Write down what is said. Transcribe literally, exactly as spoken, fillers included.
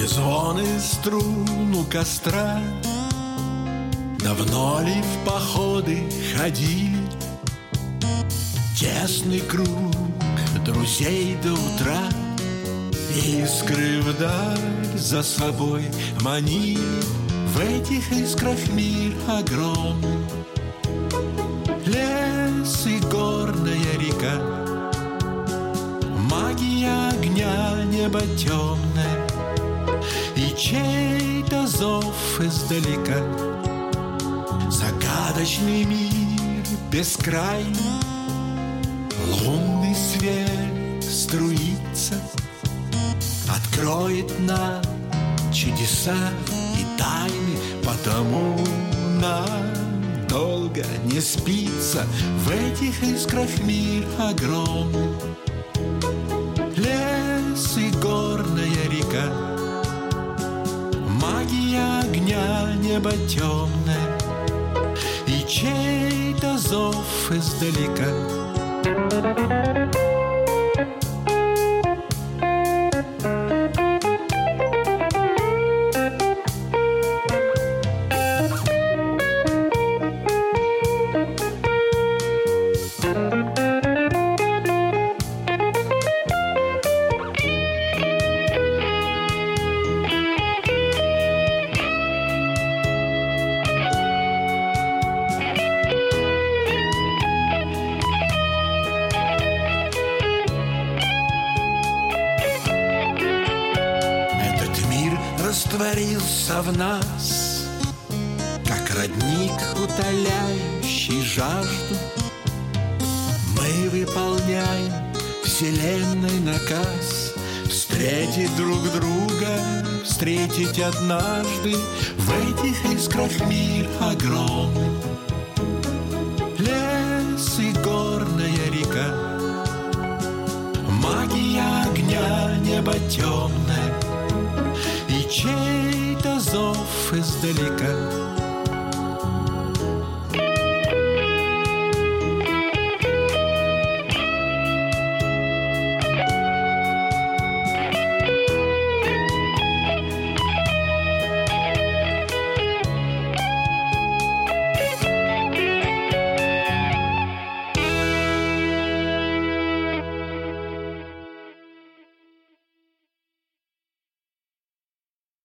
звон и струн у костра. Давно ли в походы ходили? Тесный круг друзей до утра. Искры вдаль за собой манили. В этих искрах мир огромный. Лес и горная река, магия огня, небо темное, и чей-то зов издалека. Загадочный мир бескрайний, лунный свет струится, откроет нам чудеса и тайны, потому нам долго не спится. В этих искрах мир огромный. Лес и горная река, магия огня, небо темное, и чей-то зов издалека. Растворился в нас, как родник, утоляющий жажду. Мы выполняем вселенной наказ встретить друг друга, встретить однажды. В этих искрах мир огромный. Лес и горная река, магия огня, небо темное, и чей-то зов издалека.